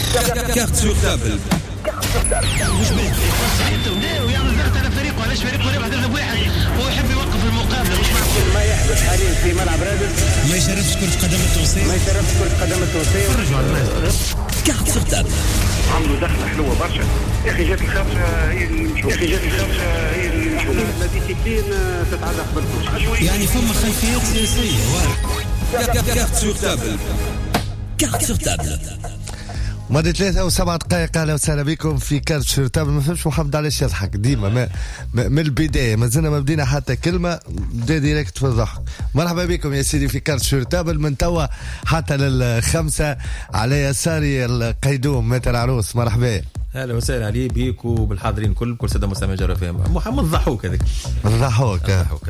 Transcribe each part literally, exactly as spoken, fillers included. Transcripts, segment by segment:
كارت سور تابل. مش بيك ويعمل ضغط على فريقه. علاش فريقه ربح ضربة واحد هو يحب يوقف المقابلة. مش معقول ما يحدث حاليا في ملعب رادس. ما يشرفش كرة قدم التونسية. ما يشرفش كرة قدم التونسية. فرجوا على الناس. كارت سور تابل. عملوا دخلة حلوة برشا. يا أخي جات الخمسة هي اللي نشوف. يا أخي جات الخمسة هي اللي نشوف. الديسيبلين تتعلق بالكرة. يعني فما خلفيات سياسية. كارت سور تابل. كارت سور تابل. ماضي ثلاثة وسبعة دقائق. أهلا وسهلا بكم في كارت سور تابل. ما فهمش محمد علاش يضحك ديما ما ما من البداية ما زلنا ما بدينا حتى كلمة بدا ديريكت في الضحك. مرحبا بكم يا سيدي في كارت سور تابل من توا حتى للخمسة على يساري القيدوم متر عروس. مرحبا. اهلا وسهلا علي بيك وبالحاضرين كل كل ساده مستمعي جرى فهم محمد ضحوك هذاك ضحوك ضحوك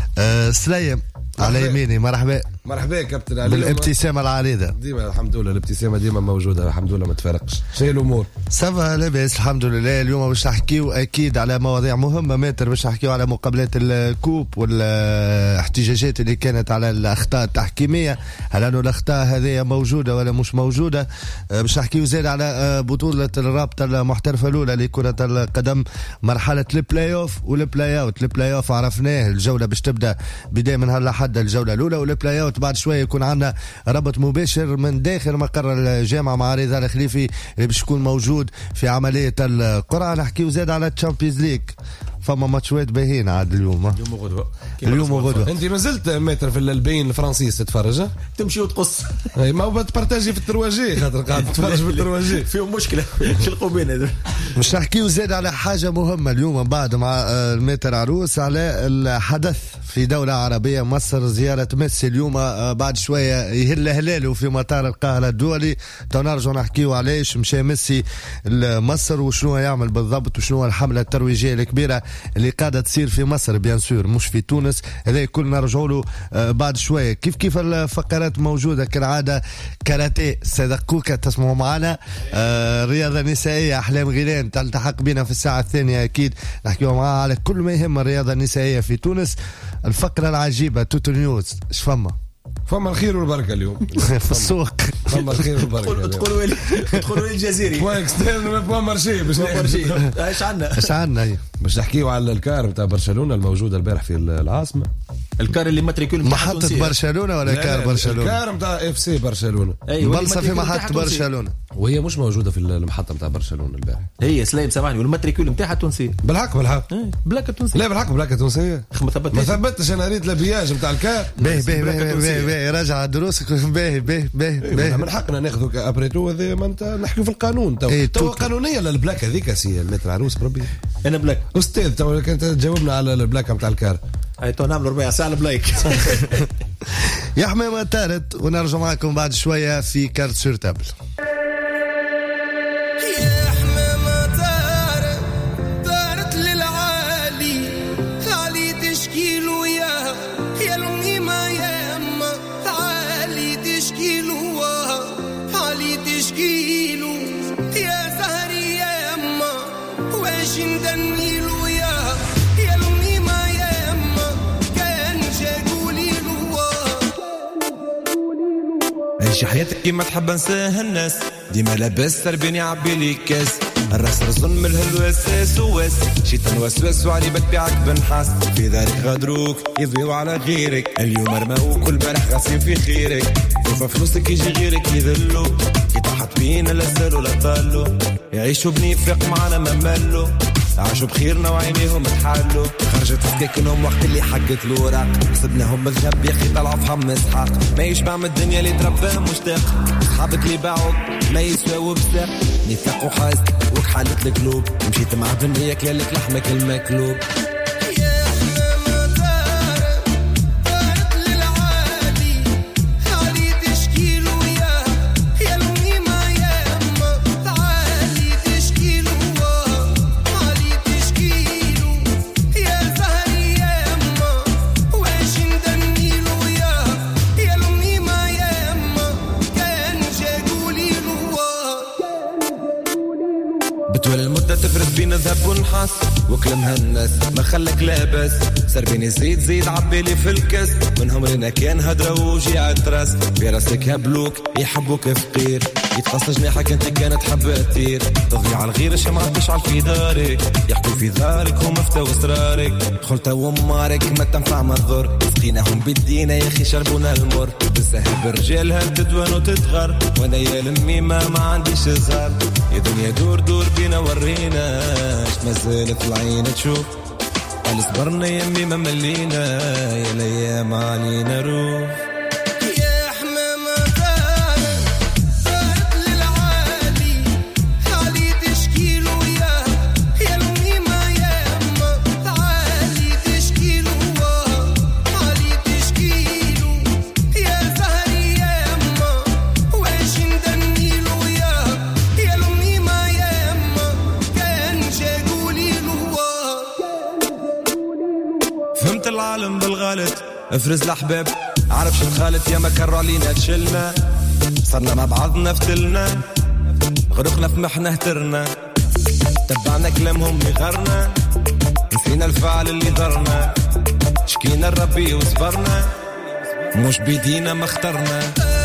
أه سليم على يميني. مرحبا. مرحبا كابتن علي. بالابتسامة العريضة ديما الحمد لله الابتسامة ديما موجودة الحمد لله ما تفارقش. شيء الأمور سافا لاباس الحمد لله. اليوم باش نحكيو أكيد على مواضيع مهمة ماتر. باش نحكيو على مقابلات الكوب والاحتجاجات اللي كانت على الأخطاء التحكيمية. هل أنه الأخطاء هذه موجودة ولا مش موجودة؟ باش نحكيو زاد على بطولة الرابطة المحترفة الأولى لكرة القدم مرحلة البلاي أوف والبلاي أوت. البلاي أوف عرفناه الجولة باش تبدأ بداية من هلا حد الجولة الأولى والبلاي أوت بعد شوية يكون عندنا ربط مباشر من داخل مقر الجامعة مع رضا الخليفي اللي باش يكون موجود في عملية القرعة. نحكيو زاد على الشامبيونز ليج. فما ماتشات باهين عاد اليوم اليوم وغدوة اليوم وغدوة. انت ما زلت متر في البين الفرنسيس تتفرج تمشي وتقص ما هو بتبارتاجي في الترواجي خاطر قاعد تتفرج في الترواجي فيهم مشكلة شلقوا بين هذول. مش نحكيو زاد على حاجة مهمة اليوم بعد مع المتر عروس على الحدث في دولة عربية مصر. زيارة ميسي اليوم بعد شوية يهل هلاله في مطار القاهرة الدولي. تنرجع نحكيو عليش مشى ميسي لمصر وشنو يعمل بالضبط وشنو الحملة الترويجية الكبيرة اللي قاعدة تصير في مصر بيان سور مش في تونس. هذا كل نرجعوا له بعد شوية. كيف كيف الفقرات موجودة كالعادة. كاراتيه سيدة كوكا تسمعوا معنا. آه رياضة نسائية أحلام غيلان تلتحق بنا في الساعة الثانية أكيد نحكيوا معها على كل ما يهم الرياضة النسائية في تونس. الفقرة العجيبة توتو نيوز ايش فما فما الخير والبركة اليوم في السوق. فما الخير والبركة. تقولوا لي تقولوا لي الجزيري بوان اكسترن بوان مارشي باش مارشي ايش عندنا ايش عندنا باش نحكيو على الكار نتاع برشلونة الموجودة البارح في العاصمة. الكار اللي ماتريكول محطة برشلونة ولا كار برشلونة؟ الكار نتاع اف سي برشلونة بلصة في محطة برشلونة وهي مش موجودة في المحطة نتاع برشلونة البارح. هي سليم سامحني والماتريكول نتاعها تونسية. بالحق بالحق بلاكة تونسية. لا بالحق بلاكة تونسية. ما ثبتش ما ثبتش انا ريت لابياج نتاع الكار. باهي باهي باهي باهي راجع دروسك باهي باهي باهي من حقنا ناخذ ابريتو هذا ما انت نحكي في القانون تو تو قانونية للبلاكة هذيك سي المتر عروس بربي. انا بلاك استاذ تو كنت تجاوبنا على البلاكة نتاع الكار. هاي تو نعمل ربع ساعة البلاك. يا حمامة تارت ونرجع معكم بعد شوية في كارت سور تابل. عيش حياتك كيما تحب نساها الناس ديما لاباس تربيني عبي لي كاس الراس رزن من الهلوساس واس شيطان وسواس وعلي بتبيعك بنحاس في ذلك غدروك يضيعوا على غيرك اليوم رماو كل مرح غاسين في خيرك وفا فلوسك يجي غيرك يذلو يتحط بينا لا سالو لا طالو يعيشوا بنفاق معنا ما مالو عاشوا بخيرنا وعينيهم تحالوا خرجت سكاكنهم وقت اللي حقت الوراق حسبناهم بالجنب يا اخي طلعوا فهم اسحاق ما يشبع من الدنيا اللي ترباه مشتاق صحابك اللي باعوك ما يسواو بساق نفاق وحاسد وكحالة القلوب مشيت مع بنية كلالك لحمك المكلوب بتولي المدة تفرد بين ذهب ونحاس وكلمها الناس ما خلك لاباس سربيني زيد زيد عبيلي في الكاس منهم لنا كان هدرة وجي عالتراس في راسك هبلوك يحبوك فقير يتقص جناحك انت كانت حبة تطير تضيع الغير شمعتش على في دارك يحكوا في دارك ومفتو اسرارك خلطة ومارك ما تنفع ما تضر سقيناهم بالدينا يا اخي شربونا المر بالسهل برجالها تدوان وتتغر وانا يا لميمة ما عنديش زهر يا دنيا دور دور بينا ورينا اش مازالت العين تشوف قال صبرنا يا ميمة ملينا يا الايام علينا روح العالم بالغلط افرز الاحباب عرفش الخالط يا ما كروا علينا تشلنا صرنا مع بعضنا فتلنا غرقنا في محنه هترنا تبعنا كلامهم يغرنا نسينا الفعل اللي ضرنا شكينا الربي وصبرنا مش بيدينا ما اخترنا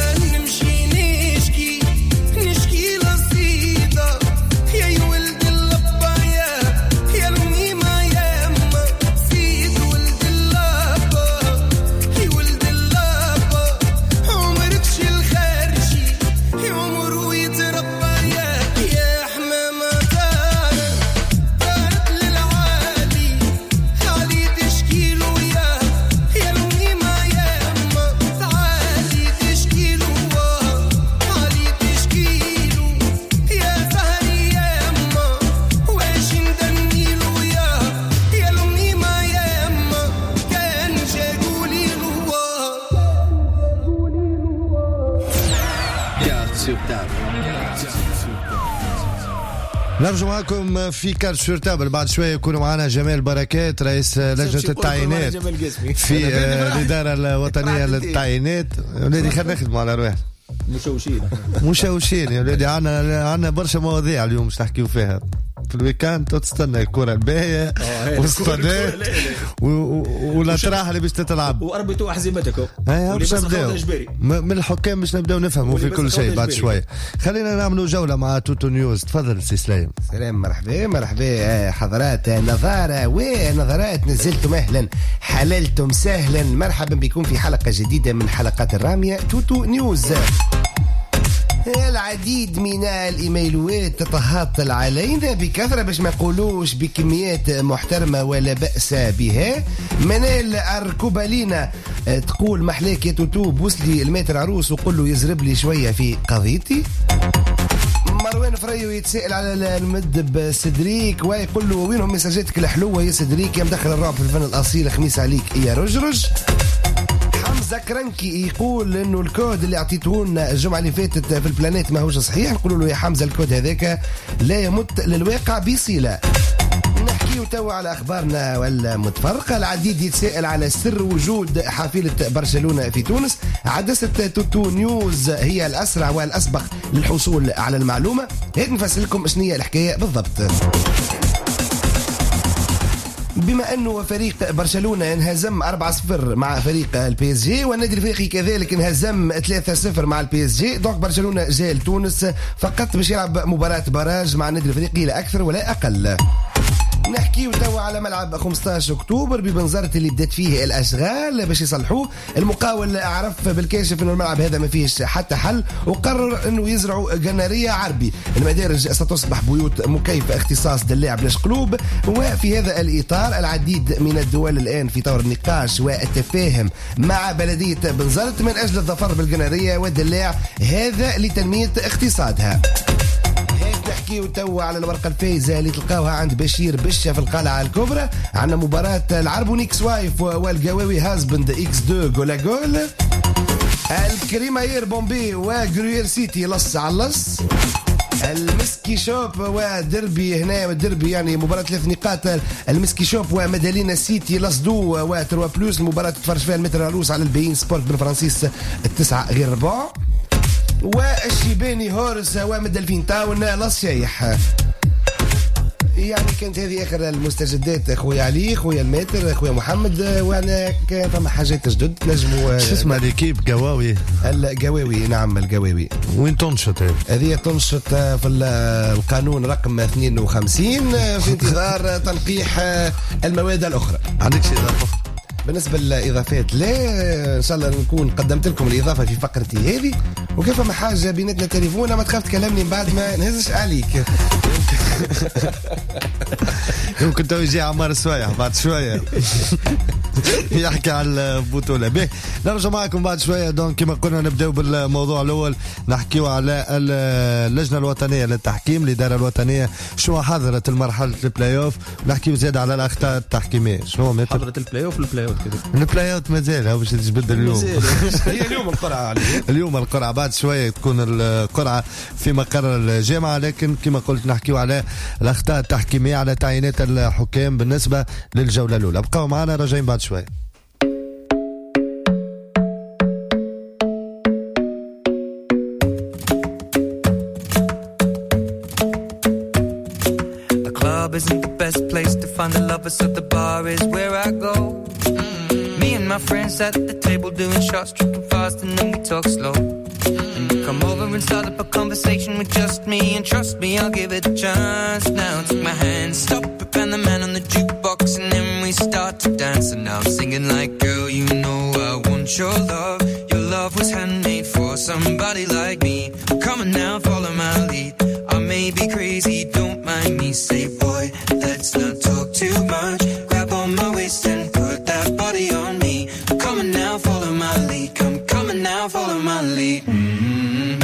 نرجع معكم في كارت شورتابل. بعد شوية يكون معنا جمال بركات رئيس لجنة التعيينات في الإدارة الوطنية للتعيينات. ولادي خلينا نخدموا على رواح مشوشين مشوشين يا ولادي. عنا عنا برشا مواضيع اليوم مش نحكيو فيها. في الويكاند تستنى الكرة الباهية والصدات والأطراح اللي باش تتلعب واربطوا أحزمتكم باش نبداو من الحكام باش نبداو نفهموا في كل شيء بعد شوية. خلينا نعملوا جولة مع توتو نيوز. تفضل سي سليم. سلام مرحبا مرحبا حضرات نظارة ونظرات نزلتم أهلا حللتم سهلا. مرحبا بكم في حلقة جديدة من حلقات الرامية توتو نيوز. العديد من الايميلوات تتهاطل علينا بكثرة باش ما نقولوش بكميات محترمة ولا بأس بها. منال أركوبالينا تقول محلاك يا توتو بوسلي الماتر عروس وقول له يزرب لي شوية في قضيتي. مروان فريو يتسائل على المدب سدريك ويقول له وينهم مساجاتك الحلوة يا سدريك يا مدخل الرعب في الفن الأصيل خميس عليك يا رجرج. زكرنكي يقول انه الكود اللي اعطيته لنا الجمعه اللي فاتت في البلانيت ما هوش صحيح. نقولوا له يا حمزه الكود هذاك لا يمت للواقع بصله. نحكيو توا على اخبارنا والمتفرقه. العديد يتساءل على سر وجود حافله برشلونه في تونس. عدسه توتو نيوز هي الاسرع والاسبق للحصول على المعلومه. هيك نفسر لكم شنو الحكايه بالضبط. بما انه فريق برشلونه انهزم أربعة صفر مع فريق البي اس جي والنادي الافريقي كذلك انهزم ثلاثة صفر مع البي اس جي، دونك برشلونه جاء لتونس فقط باش يلعب مباراه باراج مع النادي الافريقي لا اكثر ولا اقل. نحكيو توا على ملعب خمسطاش أكتوبر ببنزرة اللي بدات فيه الاشغال باش يصلحوه. المقاول عرف بالكاشف انه الملعب هذا ما فيهش حتى حل وقرر انه يزرعوا جناريه عربي. المدارج ستصبح بيوت مكيفه اختصاص دلاع بلاش قلوب. وفي هذا الاطار العديد من الدول الان في طور النقاش والتفاهم مع بلديه بنزرت من اجل الظفر بالجناريه والدلاع هذا لتنميه اقتصادها. نحكيو توا على الورقة الفايزة اللي تلقاوها عند بشير بشة في القلعة الكبرى. عندنا مباراة العربونيكس وايف والقواوي هازبند اكس دو جولا جول. الكريماير بومبي وجروير سيتي لص على لص. المسكي شوب ودربي هنا والدربي يعني مباراة ثلاث نقاط. المسكي شوب ومدالينا سيتي لصدو وتروا بلوس. المباراة تتفرج فيها المتر عروس على البين سبورت بالفرنسيس التسعة غير ربع. والشيباني هورس ومدلفين تاون لص شايح. يعني كانت هذه اخر المستجدات خويا علي، خويا الماتر، خويا محمد. وانا كان فما حاجات جدد نجموا. شو اسمها ليكيب قواوي؟ القواوي، نعم القواوي. وين تنشط هذه؟ هذه تنشط في القانون رقم اثنين وخمسين في انتظار تنقيح المواد الاخرى. عندك شيء اضافه؟ بالنسبه للاضافات لا، ان شاء الله نكون قدمت لكم الاضافه في فقرتي هذه. وكيف ما حاجه بيناتنا تليفون، ما تخاف تكلمني من بعد ما نهزش عليك. يمكن تو يجي عمار سوايح بعد شويه يحكي على البطوله. به نرجع معكم بعد شويه. دونك كما قلنا نبداو بالموضوع الاول، نحكيو على اللجنه الوطنيه للتحكيم، الاداره الوطنيه شو حضرت المرحله البلاي اوف. نحكيو زياده على الاخطاء التحكيميه. شنو متر حضرت البلاي اوف البلاي اوف كده البلاي اوف مازال باش تجبد اليوم. هي اليوم القرعه عليه. اليوم القرعه، بعد شويه تكون القرعه في مقر الجامعه. لكن كما قلت نحكيو على الاخطاء التحكيميه، على تعيينات الحكام بالنسبه للجوله الاولى. بقاو معنا، راجعين بعد شويه. Isn't the best place to find the lovers, so the bar is where I go. Mm-hmm. Me and my friends at the table doing shots, tripping fast, and then we talk slow. Mm-hmm. And you come over and start up a conversation with just me, and trust me, I'll give it a chance. Now take my hand, stop it, and the man on the jukebox, and then we start to dance. And now I'm singing like, girl, you know I want your love. Your love was handmade for somebody like me. Come on now, follow my lead. I may be crazy, don't mind me. Say, boy, let's not talk too much. Grab on my waist and put that body on me. Come on now, follow my lead. Come, come on now, follow my lead. Mm-hmm.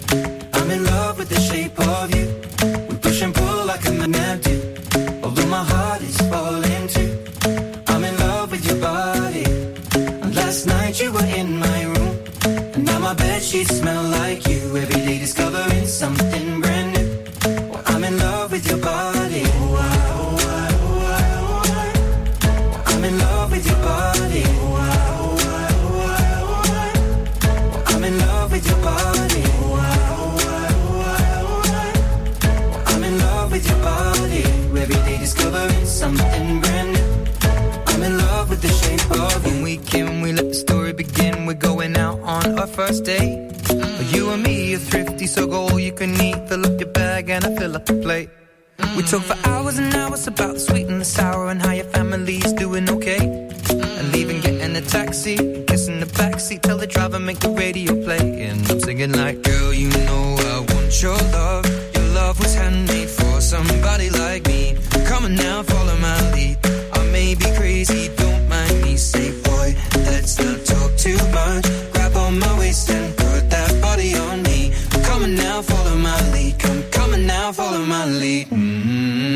I'm in love with the shape of you. We push and pull like a magnet do. Although my heart is falling too. I'm in love with your body. And last night you were in my room. And now my bedsheets smell like you. Every day discovering something brand new. Well, I'm in love with your body. Oh, I, oh, I, oh, I, oh, I. Well, I'm in love with your body. Oh, I, oh, I, oh, I, oh, I. Well, I'm in love with your body. Oh, I, oh, I, oh, I, oh, I. Well, I'm in love with your body. Every day discovering something brand new. I'm in love with the shape of you. When we came, we let the story begin. We're going out on our first date. You and me are thrifty, so go all you can eat. Fill up your bag and I fill up the plate. We talk for hours and hours about the sweet and the sour and how your family's doing okay. And leaving, getting a taxi, kissing the backseat, tell the driver make the radio play. And I'm singing like, girl, you know I want your love. Your love was handmade for somebody like me. Come on now, follow my lead. I may be crazy, don't mind me. Say, boy, let's not talk too much. Grab on my waist and put that body on me. Come on now, follow my lead. Come, come on now, follow my lead. Mm-hmm.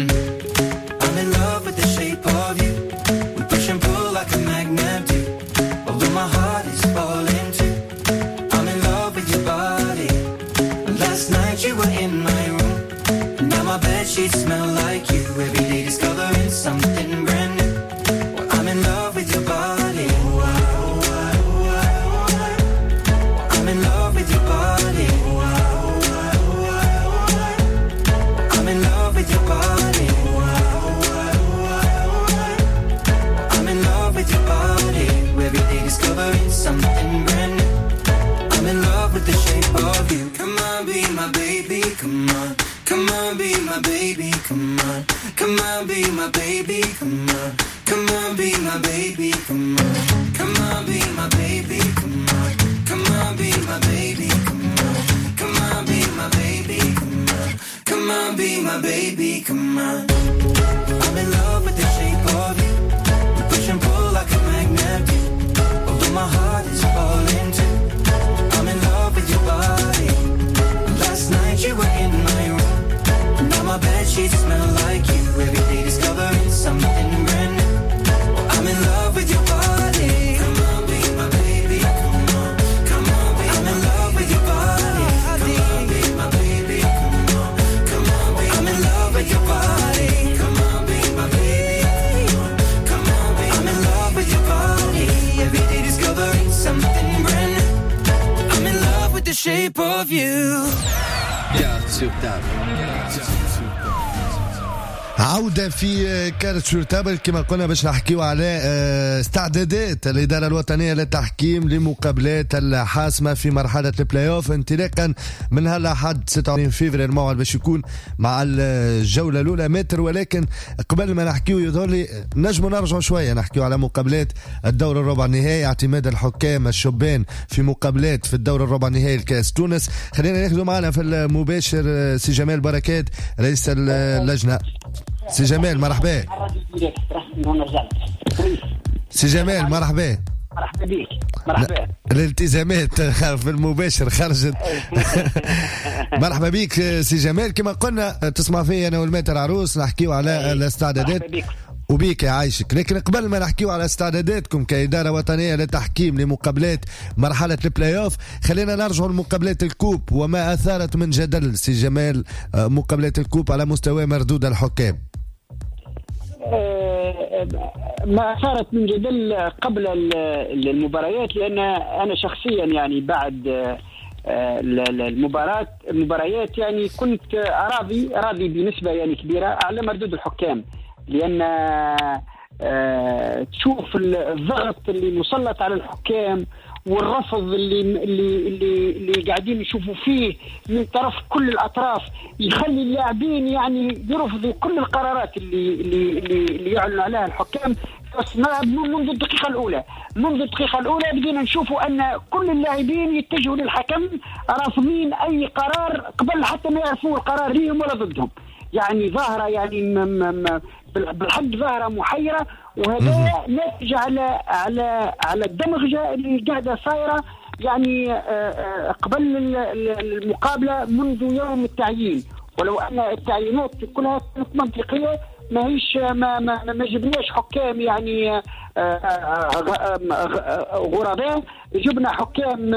I'm in love with the shape of you. We push and pull like a magnet do. Although my heart is falling too. I'm in love with your body. Last night you were in my room. And now my bedsheets smell like you. Every day discovering something brand new. Well, I'm in love with your body. Oh, I, oh, I, oh, I, oh, I. Well, I'm in love with your body. Oh, I, oh, I, oh, I, oh, I. I'm in love with your body. Oh, I, oh, I, oh, I, oh, I. I'm in love with your body. Every day discovering something brand new. I'm in love with the shape of you. Come on, be my baby, come on. Come on, be my baby, come on. Come on, be my baby, come on. Come on, be my baby, come on. Come on, be my baby, come on. Come on, be my baby, come on. Come on, be my baby, come on. Come on, be my baby, come on. I'm in love with the shape of you. We push and pull like a magnet do. Although my heart is falling too. I'm in love with your body. Last night you were in my room. Now my bedsheets smell like you. Every day discovering something brand new. Well, I'm in love with your body. Come on, be my baby. Come on, come on, be I'm in love with your body. Come on, be my baby. Come on, come on, be I'm in love with your body. Come on, be my baby. Come on, come on, be I'm in love with your body. Every day discovering something brand new. I'm in love with the shape of you. Garde sur table. عودة في كارت شورتابل كما قلنا باش نحكيو على استعدادات الإدارة الوطنية للتحكيم لمقابلات الحاسمة في مرحلة البلاي اوف انطلاقا من هلا حد ستة وعشرين فبراير الموعد باش يكون مع الجولة الأولى متر. ولكن قبل ما نحكيو يظهر لي نجم نرجع شوية نحكيو على مقابلات الدور الربع النهائي، اعتماد الحكام الشبان في مقابلات في الدور الربع النهائي الكاس تونس. خلينا ناخذ معنا في المباشر سي جمال بركات رئيس اللجنة. سي جمال مرحبا. سي جمال مرحبا. مرحبا بك. مرحبا. الالتزامات في المباشر خرجت. مرحبا بك سي جمال. كما قلنا تسمع فيا انا والماتر عروس نحكيو على الاستعدادات وبيك يعيشك. لكن قبل ما نحكيو على استعداداتكم كإدارة وطنية للتحكيم لمقابلات مرحلة البلاي اوف، خلينا نرجع لمقابلات الكوب وما أثارت من جدل سي جمال مقابلات الكوب على مستوى مردود الحكام. ما أثارت من جدل قبل المباريات، لأن أنا شخصيا يعني بعد المباراة المباريات يعني كنت راضي راضي بنسبة يعني كبيرة على مردود الحكام، لأن تشوف الضغط اللي مسلط على الحكام والرفض اللي اللي اللي, اللي قاعدين يشوفوا فيه من طرف كل الأطراف يخلي اللاعبين يعني يرفضوا كل القرارات اللي اللي اللي, اللي يعلن عليها الحكام. بس منذ الدقيقة الأولى منذ الدقيقة الأولى بدينا نشوفوا أن كل اللاعبين يتجهوا للحكم رافضين أي قرار قبل حتى ما يعرفوا القرار ليهم ولا ضدهم. يعني ظاهرة يعني م م بالحد ظاهرة محيرة، وهذا ناتج على على على الدمغجة اللي قاعدة صايرة يعني قبل المقابلة منذ يوم التعيين. ولو أن التعيينات كلها كانت منطقية، ما هيش ما ما ما جبناش حكام يعني غرباء، جبنا حكام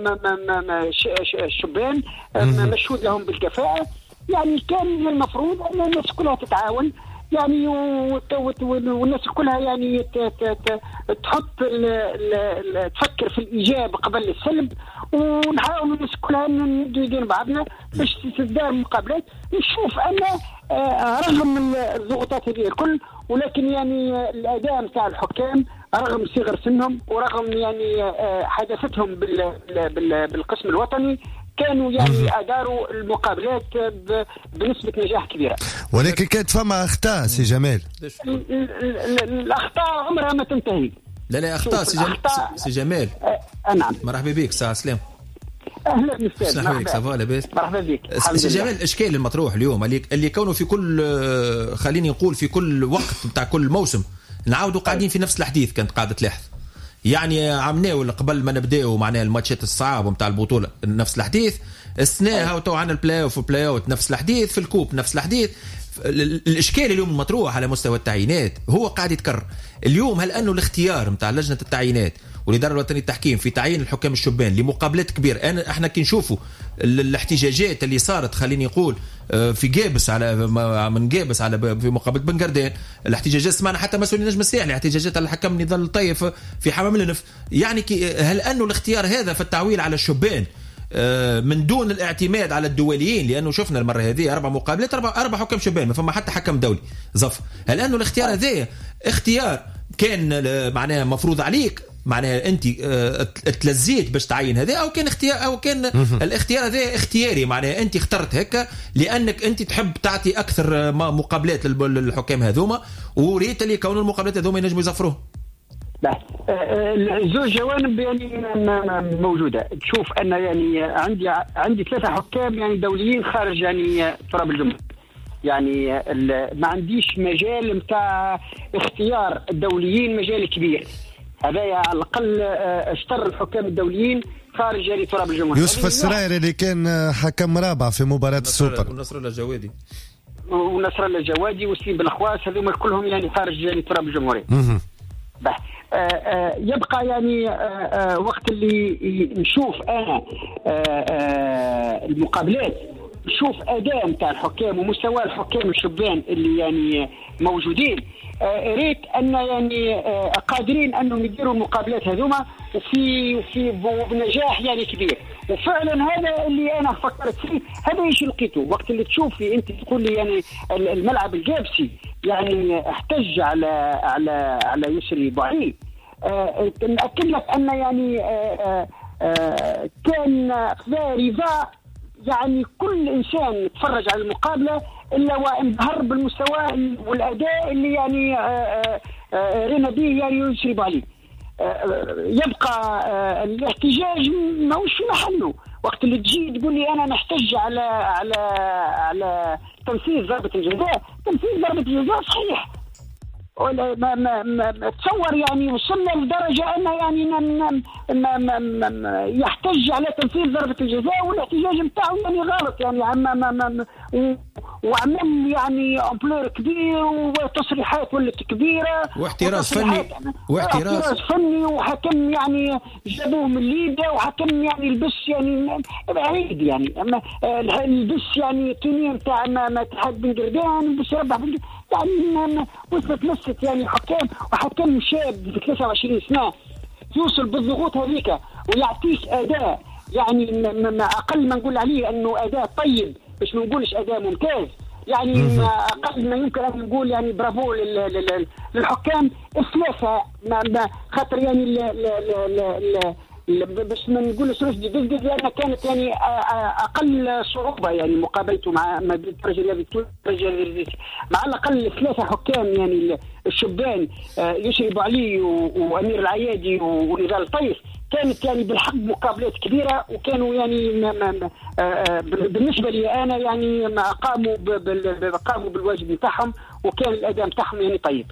شبان مشهود لهم بالكفاءة. يعني كان المفروض أن الناس كلها تتعاون يعني والناس كلها يعني تحط تفكر في الإيجاب قبل السلب، ونحاول الناس كلها ندوا يدين بعضنا باش تدار مقابلات. نشوف أن رغم الضغوطات هذه الكل، ولكن يعني الأداء نتاع الحكام رغم صغر سنهم ورغم يعني حدثتهم بالقسم الوطني كانوا يعني أداروا المقابلات بنسبة نجاح كبيرة. ولكن كانت فما أخطاء سي جمال. الأخطاء عمرها ما تنتهي. لا لا أخطاء سي جمال. سي جمال. أه نعم. مرحبا بك ساعة سلام. أهلا بك. مرحبا بك. مرحبا بك. سي جمال الإشكال المطروح اليوم اللي اللي كونه في كل خليني نقول في كل وقت بتاع كل موسم نعاودوا قاعدين في نفس الحديث كانت قاعدة تلاحظ. يعني عمناو قبل ما نبداو معناها الماتشات الصعبه نتاع البطوله نفس الحديث، السنه هاو تو عندنا البلاي اوف والبلاي اوت نفس الحديث، في الكوب نفس الحديث. الاشكال اليوم المطروح على مستوى التعيينات هو قاعد يتكرر اليوم. هل انه الاختيار نتاع لجنه التعيينات والاداره الوطنيه للتحكيم في تعيين الحكام الشبان لمقابلات كبيره، أنا احنا كي نشوفوا الاحتجاجات اللي صارت خليني نقول في جابس على من جابس على في مقابله بنقردان، الاحتجاجات سمعنا حتى مسؤولين نجم الساحلي احتجاجات على الحكم نضال الطيف في حمام النف. يعني هل انه الاختيار هذا في التعويل على الشبان من دون الاعتماد على الدوليين، لانه شفنا المره هذه اربع مقابلات اربع اربع حكام شبان ما فما حتى حكم دولي ظف. هل انه الاختيار هذا اختيار كان معناها مفروض عليك معناها انت تلزيت باش تعين هذا، او كان اختيار او كان الاختيار هذا اختياري معناها انت اخترت هكا لانك انت تحب تعطي اكثر مقابلات للحكام هذوما وريت اللي كون المقابلات هذوما ينجموا يزفروه؟ زوج جوانب يعني موجوده. تشوف ان يعني عندي عندي ثلاثه حكام يعني دوليين خارج يعني تراب الجمهوريه، يعني ما عنديش مجال نتاع اختيار الدوليين مجال كبير. هذا على الاقل اشتر الحكام الدوليين خارج يعني تراب الجمهوريه. يوسف السرايري اللي كان حكم رابع في مباراه السوبر، ونصر الله الجوادي ونصر الله الجوادي وسيم بالخواس، هذوما كلهم يعني خارج يعني تراب الجمهوريه. آه آه يبقى يعني آه آه وقت اللي نشوف انا آه آه المقابلات، نشوف اداء نتاع الحكام ومستوى الحكام الشبان اللي يعني موجودين، آه ريت ان يعني آه قادرين انهم يديروا المقابلات هذوما وفي في بنجاح يعني كبير. وفعلا هذا اللي انا فكرت فيه، هذا ايش لقيته وقت اللي تشوفي انت تقول لي يعني الملعب الجابسي يعني احتج على على على يسري بوعلي. أه نأكد لك ان يعني أه أه كان رضا يعني كل انسان يتفرج على المقابله الا وانبهر بالمستوى والاداء اللي يعني أه أه رينا به يعني يسري بوعلي. يبقى الاحتجاج ماهوش في محله وقت اللي تجي تقول لي انا نحتج على على على تنفيذ ضربه الجزاء. تنفيذ ضربه الجزاء صحيح، ما ما ما تصور يعني وصلنا لدرجه انه يعني ما ما ما يحتج على تنفيذ ضربه الجزاء والاحتجاج نتاعو يعني غلط يعني ما ما ما وعمل يعني امبلور كبير وتصريحات ولت كبيره واحتراز فني واحتراز فني وحكم يعني جابوه من ليبيا وحكم يعني البس يعني بعيد يعني اما البس يعني توني نتاع ما اتحاد بن قردان بس ربح بن يعني وصلت لست يعني حكام وحكم شاب في ثلاثة وعشرين سنه يوصل بالضغوط هذيك ويعطيك اداء يعني ما اقل ما نقول عليه انه اداء طيب باش ما نقولش اداء ممتاز يعني ما اقل ما يمكن ان نقول يعني برافو للحكام الثلاثه ما خاطر يعني ل ل ل باش ما نقولش رشدي دزدز لان كانت يعني اقل صعوبه يعني مقابلته مع ما بين الرجال مع الاقل ثلاثه حكام يعني الشبان يسري بوعلي وامير العيادي ونضال الطيف كانت يعني بالحق مقابلات كبيره وكانوا يعني ما ما بالنسبه لي انا يعني ما قاموا قاموا بالواجب بتاعهم وكان الاداء بتاعهم يعني طيب.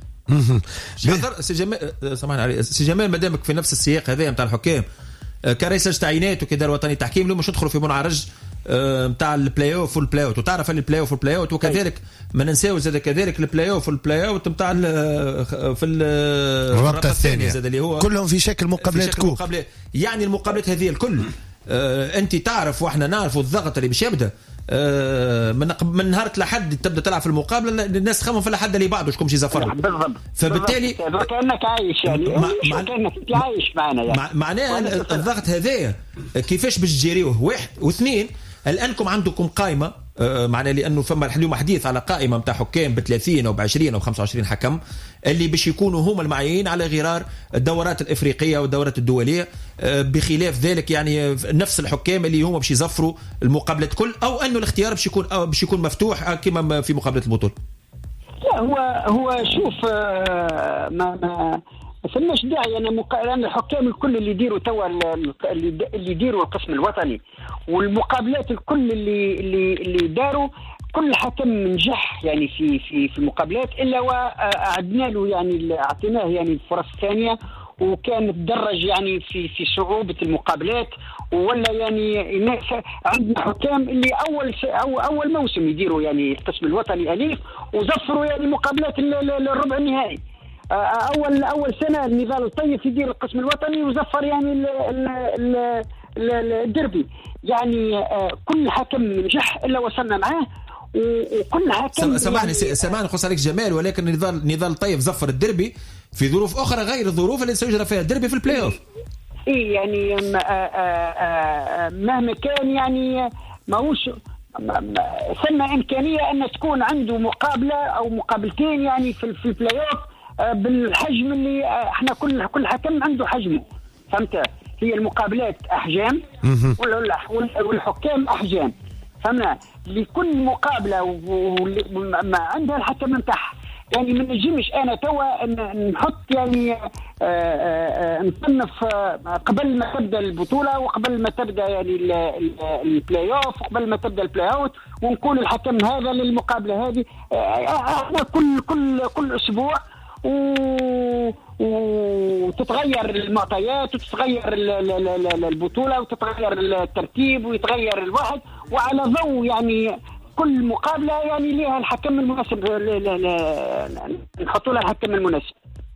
سي جمال سامحني علي سي جمال مادامك في نفس السياق هذا نتاع الحكام كرئيس تعيينات وكذا الوطني تحكيم اليوم مش ندخلوا في منعرج نتاع البلاي اوف والبلاي اوت وتعرف ان البلاي اوف والبلاي اوت وكذلك ما ننساوش زاد كذلك البلاي اوف والبلاي اوت نتاع في الرابطه الثانيه زاد اللي هو كلهم في شكل مقابلات كوب يعني المقابلات هذه الكل آه انت تعرف واحنا نعرفوا الضغط اللي باش يبدا آه من من نهار لحد تبدا تلعب في المقابله الناس تخمم في لحد اللي بعده شكون باش يزفروا بالضبط فبالتالي كانك عايش يعني مع... مع... كانك عايش معنا يعني مع... معناها الضغط هذايا كيفاش باش تجيريوه واحد واثنين الانكم عندكم قائمه آه معناها لانه فما اليوم حديث على قائمه نتاع حكام ب ثلاثين او ب عشرين او خمسة وعشرين حكم اللي باش يكونوا هما المعينين على غرار الدورات الافريقيه والدورات الدوليه آه بخلاف ذلك يعني نفس الحكام اللي هما باش يزفروا المقابلات كل او انه الاختيار باش يكون باش يكون مفتوح كما في مقابله البطوله. لا هو هو شوف آه ما ما فماش داعي انا مقارنه الحكام الكل اللي يديروا توا اللي اللي يديروا القسم الوطني والمقابلات الكل اللي اللي اللي داروا كل حكم نجح يعني في في في المقابلات الا وعدنا له يعني اعطيناه يعني الفرص الثانيه وكان تدرج يعني في في صعوبه المقابلات ولا يعني عندنا حكام اللي اول أو اول موسم يديروا يعني القسم الوطني اليف وزفروا يعني مقابلات الربع النهائي. اول اول سنه نضال الطيف يدير القسم الوطني وزفر يعني ال ال ال الدربي يعني كل حكم نجح الا وصلنا معاه وكل حكم سامحني يعني سامحني خص عليك جمال ولكن نضال نضال الطيف زفر الدربي في ظروف اخرى غير الظروف اللي سيجرى فيها الدربي في البلاي اوف. اي يعني مهما كان يعني ماهوش ثم امكانيه ان تكون عنده مقابله او مقابلتين يعني في في البلاي اوف بالحجم اللي احنا كل كل حكم عنده حجمه فهمت. هي المقابلات احجام والحكام احجام فهمنا لكل مقابله وما عندها الحكم نتاعها يعني ما نجمش انا توا نحط يعني نصنف قبل ما تبدا البطوله وقبل ما تبدا يعني البلاي اوف وقبل ما تبدا البلاي اوت ونقول الحكم هذا للمقابله هذه. احنا كل كل كل اسبوع وتتغير المعطيات وتتغير البطوله وتتغير الترتيب ويتغير الواحد وعلى ضوء يعني كل مقابله يعني لها الحكم المناسب نحطوا لها الحكم المناسب.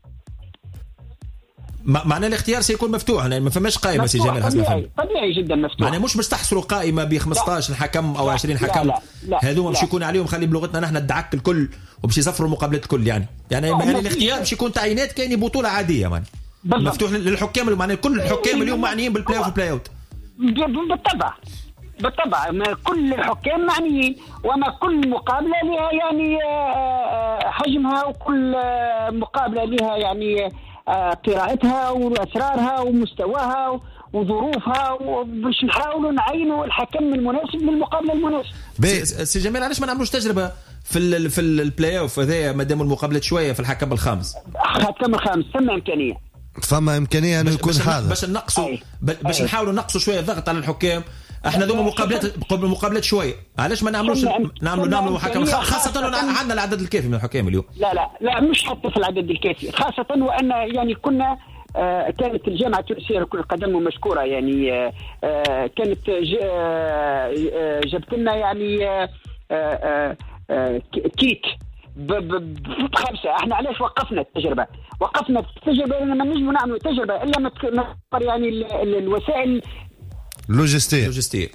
معنى الاختيار سيكون مفتوح يعني ما فماش قائمه سي جمال حسب طبيعي, طبيعي جدا مفتوح. معنى مش مستحصروا قائمه ب خمسطاش حكم او عشرين حكم هذوما باش يكون عليهم خلي بلغتنا نحن الدعك الكل وباش يسفروا المقابلات الكل يعني يعني, يعني الاختيار باش يكون تعيينات كاني بطوله عاديه يعني مفتوح للحكام معنى كل الحكام اليوم معنيين بالبلاي اوف والبلاي اوت. بالطبع بالطبع ما كل الحكام معنيين، وما كل مقابلة لها يعني حجمها، وكل مقابلة لها يعني قراءتها وأسرارها ومستواها وظروفها، وباش نحاولوا نعينوا الحكم المناسب للمقابلة المناسبة. سي جمال علاش ما نعملوش تجربة في ال في البلاي اوف هذايا مادام المقابلات شوية في الحكم الخامس؟ الحكم الخامس ثم إمكانية فما إمكانية أنه يكون حاضر باش نقصوا باش نحاولوا نقصوا شوية الضغط على الحكام. احنا ذوما مقابلات قبل المقابلات شويه، علاش ما نعملوش نعملوا نعملوا حكم خاصه عندنا العدد الكافي من الحكام اليوم؟ لا لا لا مش حتى في العدد الكافي، خاصه وان يعني كنا آه كانت الجامعه التونسيه لكره القدم مشكوره يعني آه آه كانت آه جابت لنا يعني آه آه آه كيت بخمسه. احنا علاش وقفنا التجربه؟ وقفنا التجربه لان ما نجموا نعملوا تجربه الا ما يعني الوسائل لوجستية لوجستية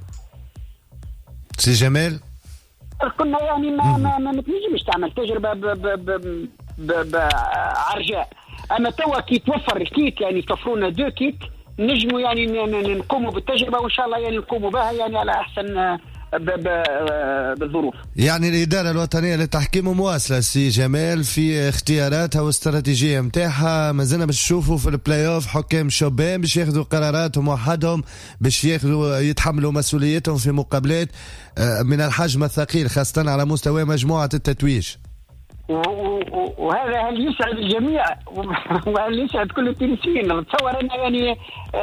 سي جمال. كنا يعني ما ما ما تنجمش تعمل تجربة بعرجاء، أما توا كي توفر الكيت يعني توفرونا دو كيت نجموا يعني نقوموا بالتجربة، وإن شاء الله يعني نقوموا بها يعني على أحسن بالظروف. يعني الإدارة الوطنية للتحكيم مواصلة سي جمال في اختياراتها والاستراتيجية متاعها. ما زلنا باش نشوفوا في البلاي اوف حكام شبان باش ياخذوا قراراتهم وحدهم، باش ياخذوا يتحملوا مسؤوليتهم في مقابلات من الحجم الثقيل خاصة على مستوى مجموعة التتويج. وهذا هل يسعد الجميع وهل يسعد كل التونسيين. نتصور أن يعني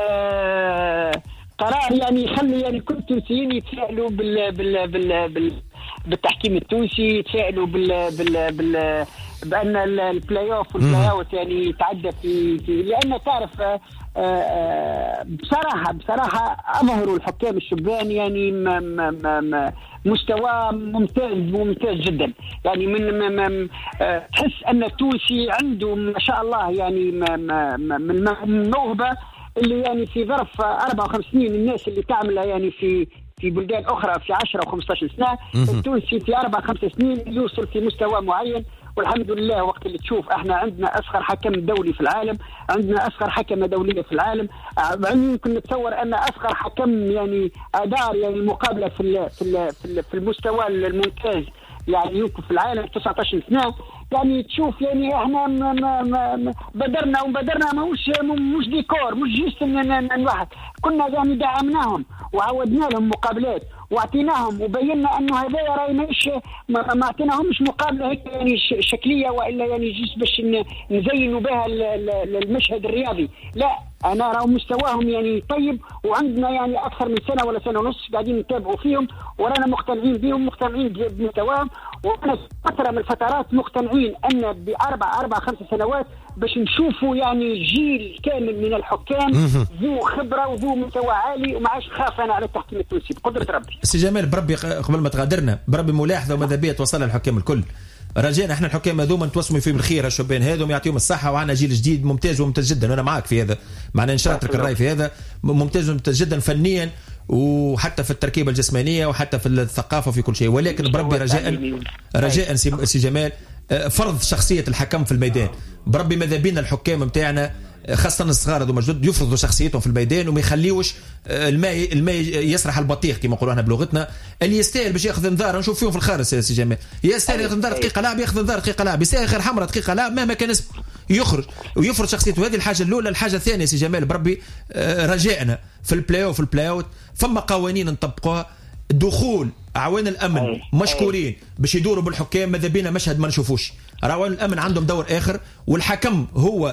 آه قرار يعني يخلي يعني كل التونسيين يتفائلوا بال بال بال بال بالتحكيم التونسي، يتفائلوا بال بال بال بأن البلاي اوف والبلاي اوت يعني يتعدى في, في لأن تعرف آآ آآ بصراحة بصراحة أظهروا الحكام الشبان يعني ما ما ما مستوى ممتاز ممتاز جدا يعني من ما ما تحس أن التونسي عنده ما شاء الله يعني ما ما من موهبة اللي يعني في ظرف أربع وخمس سنين الناس اللي تعملها يعني في في بلدان أخرى في عشرة وخمسة عشر سنة، التونسي في أربع خمس سنين يوصل في مستوى معين. والحمد لله وقت اللي تشوف احنا عندنا أصغر حكم دولي في العالم، عندنا أصغر حكمة دولية في العالم، يمكن نتصور أن أصغر حكم يعني أدار يعني مقابلة في ال في ال في المستوى الممتاز يعني يمكن في العالم تسعة عشر سنة. يعني تشوف يعني احنا ما ما ما بدرنا وبدرنا ماهوش مش ديكور مش جيست الواحد، كنا يعني دعمناهم وعودنا لهم مقابلات واعطيناهم وبينا انه هذا راي مش ما, ما اعطيناهمش مقابله هيك يعني شكليه والا يعني جيست باش نزينوا بها المشهد الرياضي، لا انا راهو مستواهم يعني طيب وعندنا يعني اكثر من سنه ولا سنه ونص قاعدين نتابعوا فيهم ورانا مقتنعين بهم مقتنعين بمستواهم، وانا فتره من الفترات مقتنعين ان باربع اربع خمس سنوات باش نشوفوا يعني جيل كامل من الحكام ذو خبره وذو مستوى عالي وما عادش خاف انا على التحكيم التونسي بقدره ربي. سي جمال بربي قبل ما تغادرنا بربي ملاحظه وماذا بيا توصل الحكام الكل، رجعنا احنا الحكام هذوما نتوسموا فيهم الخير الشبان هذوم يعطيهم الصحه وعنا جيل جديد ممتاز وممتاز جدا وانا معك في هذا، معنا نشارك الراي في هذا ممتاز وممتاز جدا فنيا وحتى في التركيبه الجسمانيه وحتى في الثقافه وفي كل شيء، ولكن بربي رجاء رجاء سي جمال فرض شخصيه الحكم في الميدان، بربي ماذا بينا الحكام نتاعنا خاصة الصغار هذوما جدد يفرضوا شخصيتهم في الميدان وما يخليوش الماء الماء يسرح البطيخ كما نقولوا احنا بلغتنا، اللي يستاهل باش ياخذ انذار نشوف فيهم في الخارج سي جمال يستاهل ياخذ انذار دقيقة لاعب ياخذ انذار دقيقة لاعب يستاهل خير حمراء دقيقة لاعب مهما كان اسمه يخرج ويفرض شخصيته. هذه الحاجة الأولى. الحاجة الثانية سي جمال بربي رجائنا في البلاي اوف البلاي اوت ثم قوانين نطبقوها، دخول اعوان الامن مشكورين باش يدوروا بالحكام ماذا بينا مشهد ما نشوفوش، اعوان الامن عندهم دور اخر والحكم هو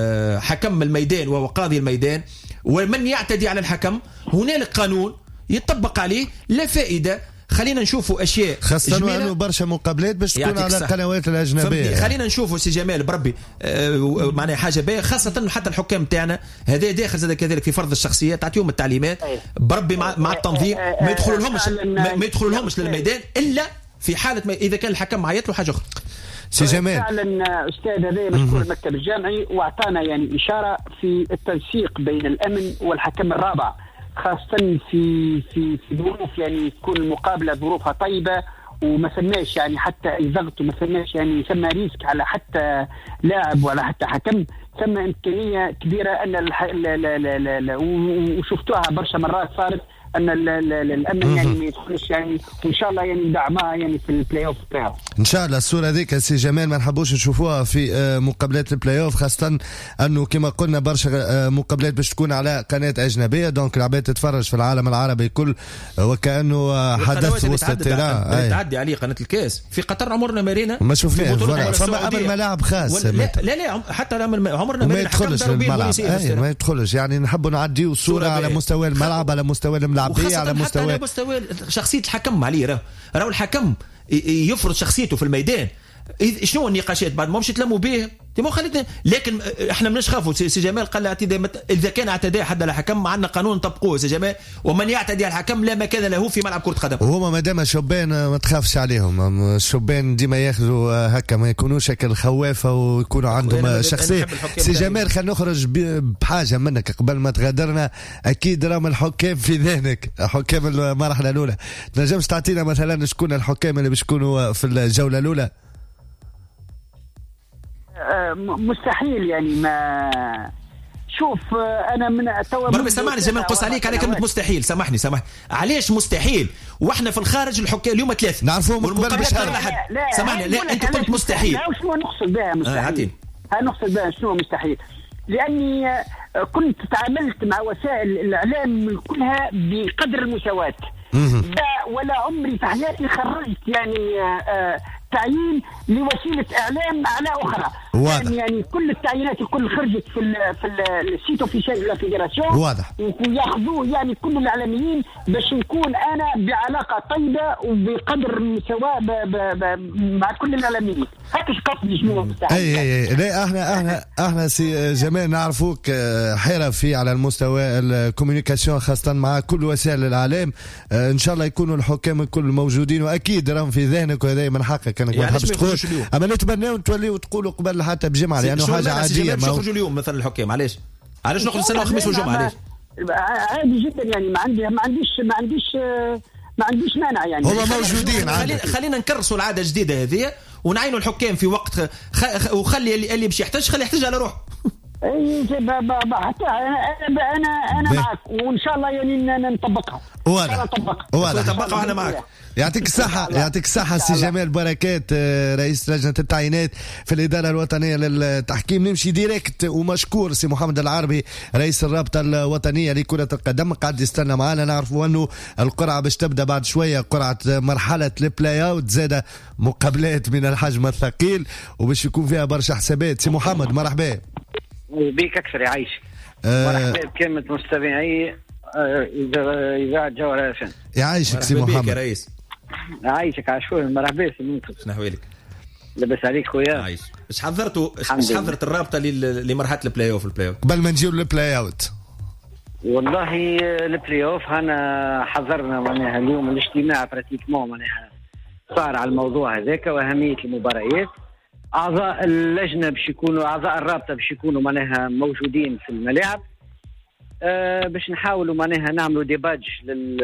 حكم الميدان وهو قاضي الميدان، ومن يعتدي على الحكم هنالك قانون يطبق عليه لا فائده. خلينا نشوفوا اشياء خاصه وانه برشا مقابلات باش تكون على القنوات الاجنبيه، خلينا نشوفوا سي جمال بربي آه معناها حاجه باهيه خاصه حتى الحكام تاعنا هذا داخل زاد كذلك في فرض الشخصيات تعطيهم التعليمات بربي مع, مع التنظيم ما يدخلوا لهمش ما يدخلوا لهمش للميدان الا في حاله ما اذا كان الحكم عيط له حاجه اخرى. سي جمال فعلا استاذ هذا مشكور المكتب الجامعي واعطانا يعني اشاره في التنسيق بين الامن والحكم الرابع، خاصة في في في ظروف يعني تكون المقابلة ظروفها طيبة وما ثماش يعني حتى اي ضغط، وما ثماش يعني ثم ريسك على حتى لاعب ولا حتى حكم. ثم امكانيه كبيره ان الح... لا لا لا لا لا وشفتوها برشا مرات صارت ان الامن يعني ما يدخلش يعني، وان شاء الله يعني ندعمها يعني في البلاي اوف بتاعه ان شاء الله. الصوره هذيك سي جمال ما نحبوش نشوفوها في مقابلات البلاي اوف، خاصه انه كما قلنا برشا مقابلات باش تكون على قناه اجنبيه، دونك العباد تتفرج في العالم العربي كل وكانه حدث وسط التيران تعدي عليه قناه الكاس. في قطر عمرنا مارينا ما شفناه فما امر ملاعب خاص لا لا, لا حتى عمرنا ما يدخلش الملعب ما يدخلش يعني نحبوا نعديو الصوره على مستوى الملعب على مستوى الملاعبيه على مستوى على مستوى شخصيه الحكم عليه. راه راهو الحكم يفرض شخصيته في الميدان. شنو النقاشات بعد ما مش تلموا به تما خليتنا، لكن احنا ماناش خافوا. سي جمال قال اذا كان اعتداء حد على الحكم عندنا قانون نطبقوه سي جمال، ومن يعتدي على الحكم لا مكان له في ملعب كره قدم. وهما مادام شبان ما تخافش عليهم، الشبان ديما ياخذوا هكا ما يكونوش هكا الخوافه ويكونوا عندهم شخصيه. سي جمال خلينا نخرج بحاجه منك قبل ما تغادرنا. اكيد راهم الحكام في ذهنك، حكام المرحله الاولى. تنجمش تعطينا مثلا شكون الحكام اللي باش يكونوا في الجوله الاولى؟ مستحيل يعني. ما شوف انا من توا بربي سامحني زي ما نقص عليك على كلمه مستحيل. سامحني سامحني علاش مستحيل واحنا في الخارج الحكام اليوم ثلاثه نعرفوهم قبل بشهر. سامحني لا انت قلت مستحيل. لا شنو نقصد بها مستحيل؟ ها نقصد بها شنو مستحيل؟ لاني كنت تعاملت مع وسائل الاعلام كلها بقدر المساواه، ولا عمري في حياتي خرجت يعني آه تعيين لوسيله اعلام على اخرى. واضح. يعني كل التعيينات الكل خرجت في ال في السيت اوفيشال دو لا فيدراسيون. واضح. وياخذوه يعني كل الاعلاميين باش نكون انا بعلاقه طيبه وبقدر مساواه مع كل الاعلاميين. هكا قصدي شنو اي اي لا احنا احنا احنا سي جمال نعرفوك حرفي على المستوى الكوميونيكاسيون خاصه مع كل وسائل الاعلام. ان شاء الله يكونوا الحكام الكل موجودين، واكيد راهم في ذهنك وهذا من حقك انك ما تحبش تقول، اما نتمناو توليوا تقولوا قبل حتى بجمعه لانه حاجه عاديه. ما يخرجوا اليوم مثلا الحكام علاش علاش نخرج السنه الخميس والجمعه علاش؟ عادي جدا يعني ما عندي ما عنديش ما عنديش ما عنديش مانع يعني. هم موجودين. خلينا خلينا نكرسوا العاده الجديده هذه ونعينوا الحكام في وقت خ... وخلي اللي, اللي باش يحتاج خلي يحتاج على روحه. اي حتى انا انا انا معك وان شاء الله يعني نطبقها. واضح واضح نطبقها انا معك. يعطيك الصحة يعطيك الصحة سي جمال بركات رئيس لجنة التعيينات في الإدارة الوطنية للتحكيم. نمشي ديريكت ومشكور سي محمد العربي رئيس الرابطة الوطنية لكرة القدم قاعد يستنى معنا. نعرفوا أنه القرعة باش تبدأ بعد شوية، قرعة مرحلة البلاي اوت زادة مقابلات من الحجم الثقيل وباش يكون فيها برشا حسابات. سي محمد مرحبا بيك أكثر يعيشك. أه مرحبا بكلمة مستمعي إذاعة جوهر اف ام. يعيشك سي محمد. يا رئيس عايشك عشوائي. مرحبا سي منصف. شنو احوالك؟ لاباس عليك خويا؟ عايش. اش حضرتوا اش حضرت الرابطه لمرحله البلاي اوف البلاي اوف قبل ما نجيو للبلاي اوت؟ والله البلاي اوف انا حضرنا معناها اليوم الاجتماع براتيكمون معناها صار على الموضوع هذاك واهميه المباريات. اعضاء اللجنه باش يكونوا اعضاء الرابطه باش يكونوا معناها موجودين في الملاعب أه باش نحاولوا معناها نعملوا ديباج لل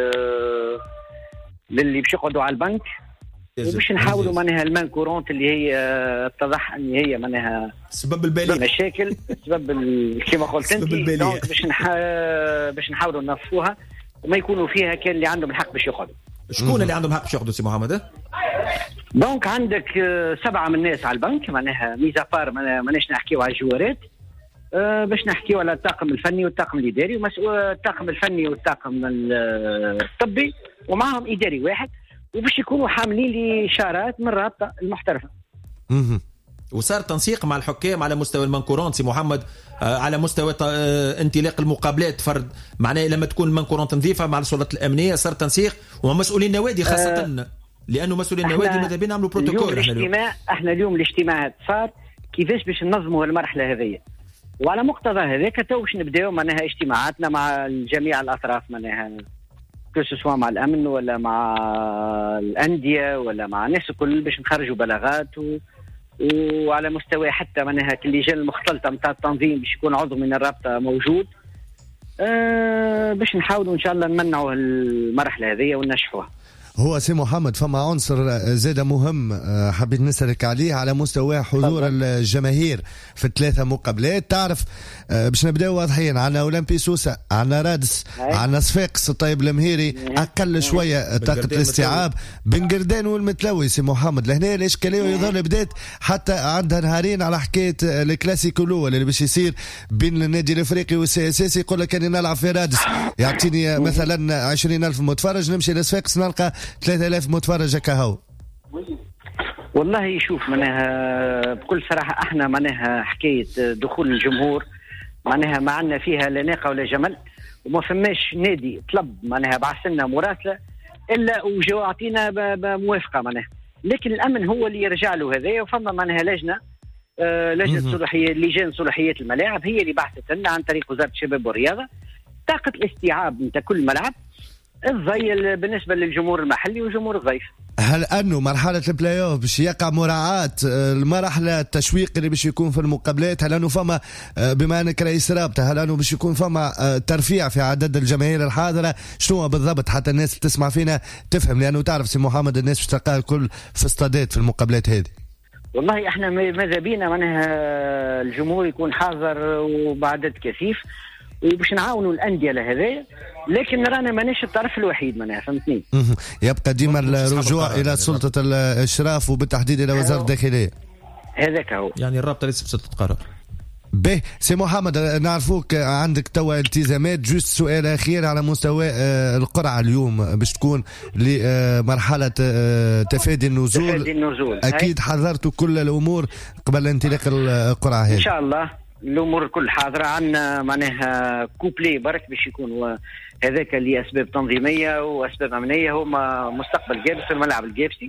للي باش يقعدوا على البنك وباش نحاولوا معناها المان كورونت اللي هي اتضح ان هي معناها سبب الباليه مشاكل سبب كما قلت انت دونك باش نح... باش نحاولوا ننظفوها وما يكونوا فيها كان اللي عندهم الحق باش يقعدوا. شكون اللي عندهم حق باش يقعدوا سي محمد؟ دونك عندك سبعه من الناس على البنك معناها ميزا بار ماناش نحكيو على الجوارات أه باش نحكيو على الطاقم الفني والطاقم الاداري ومسؤول الطاقم الفني والطاقم الطبي ومعهم اداري واحد وباش يكونوا حاملين لي اشارات من الرابطه المحترفه. اها وصار تنسيق مع الحكام على مستوى المنكورونت سي محمد آه على مستوى آه انطلاق المقابلات فرد معناه لما تكون المنكورونت نظيفه مع السلطات الامنيه صار تنسيق ومع مسؤولين النوادي خاصه آه لانه مسؤولين النوادي ماذا بينا نعملوا بروتوكول. احنا الاجتماع احنا اليوم الاجتماعات صار كيفاش باش ننظموا المرحله هذه وعلى مقتضى هذاك تو باش نبداو معناها اجتماعاتنا مع جميع الاطراف معناها كسوا مع الامن ولا مع الانديه ولا مع الناس الكل باش نخرجوا بلاغات و... وعلى مستوى حتى معناها اللجان المختلطه نتاع التنظيم باش يكون عضو من الرابطه موجود أه باش نحاولوا ان شاء الله نمنعوا المرحله هذه وننجحوها. هو سي محمد فما عنصر زاد مهم حبيت نسألك عليه على مستوى حضور الجماهير في الثلاثة مقابلات. تعرف باش نبداو واضحين، عنا أولمبي سوسة، عنا رادس، عنا صفاقس الطيب المهيري أقل شوية طاقة الاستيعاب، بن قردان والمتلوي. سي محمد لهنا الإشكالية يظهر بدات حتى عندها نهارين على حكاية الكلاسيكو الأول اللي باش يصير بين النادي الأفريقي والسياسي. يقول لك أني نلعب في رادس يعطيني مثلا عشرين ألف متفرج، نمشي لصفاقس نلقى ثلاثة آلاف متفرج كهو. والله شوف معناها بكل صراحة احنا معناها حكاية دخول الجمهور معناها ما عندنا فيها لا ناقة ولا جمل، وما فماش نادي طلب معناها بعثنا مراسلة إلا وجو عطينا بموافقة معناها، لكن الأمن هو اللي يرجع له هذايا. وفما معناها لجنة آه لجنة صلاحية لجان صلاحيات الملاعب هي اللي بعثت لنا عن طريق وزارة الشباب والرياضة طاقة الاستيعاب نتاع كل ملعب الضي بالنسبة للجمهور المحلي والجمهور الضيف. هل أنه مرحلة البلاي أوف باش يقع مراعاة المرحلة التشويق اللي باش يكون في المقابلات؟ هل أنه فما بما أنك رئيس رابطة هل أنه باش يكون فما ترفيع في عدد الجماهير الحاضرة؟ شنو بالضبط حتى الناس اللي تسمع فينا تفهم؟ لأنه تعرف سي محمد الناس باش تلقاها الكل في استادات في المقابلات هذه. والله احنا ماذا بينا معناها الجمهور يكون حاضر وبعدد كثيف وباش نعاونوا الأندية لهذا، لكن رانا ماناش الطرف الوحيد معناها فهمتني. يبقى ديما الرجوع إلى سلطة الإشراف وبالتحديد إلى وزارة الداخلية. هذاك هو يعني الرابطة ليس بسلطة قرار. به سي محمد نعرفوك عندك توا التزامات، جوست سؤال أخير على مستوى القرعة اليوم باش تكون لمرحلة تفادي النزول. تفادي النزول أكيد حضرتوا كل الأمور قبل انطلاق القرعة هذه. إن شاء الله الأمور كل حاضرة. عندنا معناها كوبلي برك باش يكون هذاك لأسباب تنظيمية وأسباب أمنية، هما مستقبل جابس الملعب الجابسي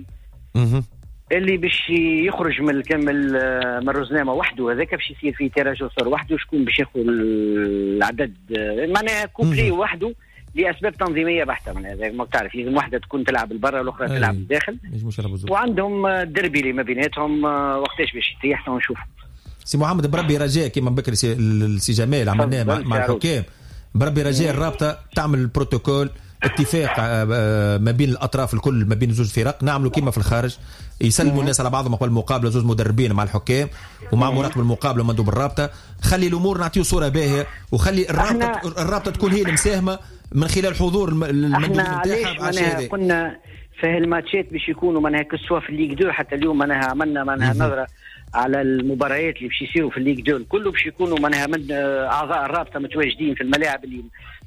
اللي باش يخرج من الكمل من الرزنامة وحده، هذاك باش يصير فيه تراجع صار وحده، شكون باش ياخذ العدد معناها كوبلي وحده لأسباب تنظيمية بحتة. من هذا ما تعرف لازم واحدة تكون تلعب البرا والأخرى تلعب الداخل، وعندهم الدربي اللي ما بيناتهم وقتاش باش يتيح ونشوف. سي محمد بربي رجاء كيما بكري السي جمال عملناه مع, مع الحكام، بربي رجاء الرابطه تعمل بروتوكول اتفاق ما بين الاطراف الكل ما بين زوج فرق، نعملوا كيما في الخارج يسلموا الناس على بعضهم قبل المقابله، زوج مدربين مع الحكام ومع مراقب المقابله ومندوب الرابطه، خلي الامور نعطيو صوره باهيه وخلي الرابطه الرابطه تكون هي المساهمه من خلال حضور المندوب نتاعها. كنا في هالماتشات باش يكونوا معناها كسوا في الليغ دو، حتى اليوم معناها عملنا معناها نظره على المباريات اللي باش يصيروا في الليغ دو كله باش يكونوا معناها من اعضاء الرابطه متواجدين في الملاعب اللي